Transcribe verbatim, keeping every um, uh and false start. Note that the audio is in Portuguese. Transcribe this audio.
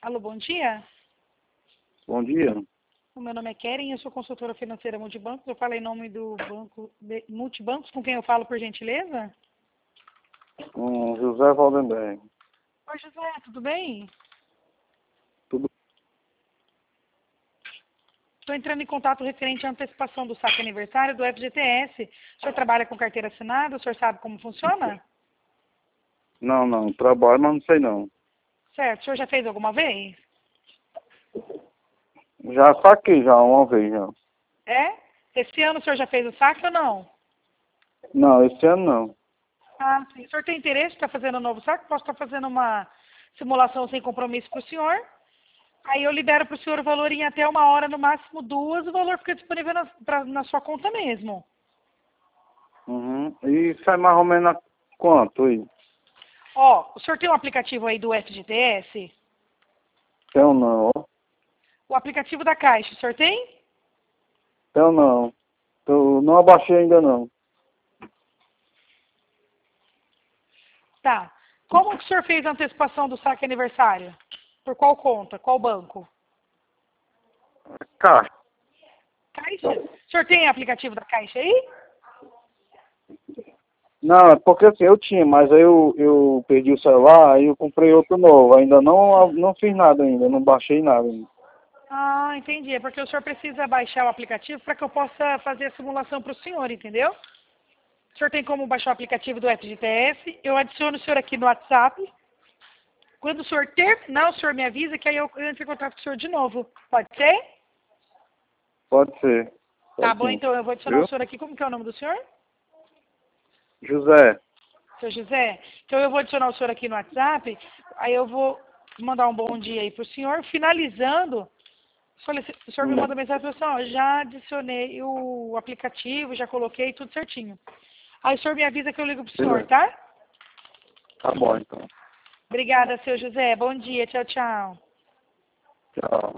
Alô, bom dia. Bom dia. O meu nome é Keren, eu sou consultora financeira Multibancos. Eu falei em nome do banco de- Multibancos, com quem eu falo, por gentileza? Com José Valdenberg. Oi, José, tudo bem? Tudo Estou entrando em contato referente à antecipação do saque aniversário do F G T S. O senhor trabalha com carteira assinada? O senhor sabe como funciona? Não, não. Trabalho, mas não sei não. Certo. O senhor já fez alguma vez? Já saquei já uma vez já. É? Esse ano o senhor já fez o saque ou não? Não, esse ano não. Ah, sim. O senhor tem interesse para fazer um novo saque? Posso estar fazendo uma simulação sem compromisso para o senhor? Aí eu libero para o senhor o valor em até uma hora, no máximo duas, o valor fica disponível na, pra- na sua conta mesmo. Uhum. E sai mais ou menos a quanto aí? Ó, o senhor tem um aplicativo aí do F G T S? Tenho não, ó. O aplicativo da Caixa, o senhor tem? Tenho não. Eu não abaixei ainda não. Tá. Como que o senhor fez a antecipação do saque aniversário? Por qual conta? Qual banco? Caixa. Caixa? O senhor tem aplicativo da Caixa aí? Não, é porque assim, eu tinha, mas aí eu, eu perdi o celular, aí eu comprei outro novo. Ainda não, não fiz nada ainda, não baixei nada ainda. Ah, entendi. É porque o senhor precisa baixar o aplicativo para que eu possa fazer a simulação para o senhor, entendeu? O senhor tem como baixar o aplicativo do F G T S? Eu adiciono o senhor aqui no WhatsApp. Quando o senhor terminar, o senhor me avisa que aí eu entro em contato com o senhor de novo. Pode ser? Pode ser. Tá Pode bom, sim. então eu vou adicionar o Viu? senhor aqui. Como que é o nome do senhor? José. Seu José? Então eu vou adicionar o senhor aqui no WhatsApp. Aí eu vou mandar um bom dia aí pro senhor. Finalizando, solici- o senhor me Hum. manda mensagem e fala assim, ó, já adicionei o aplicativo, já coloquei tudo certinho. Aí o senhor me avisa que eu ligo pro senhor, Beleza. tá? Tá bom então. Obrigada, seu José. Bom dia. Tchau, tchau. Tchau.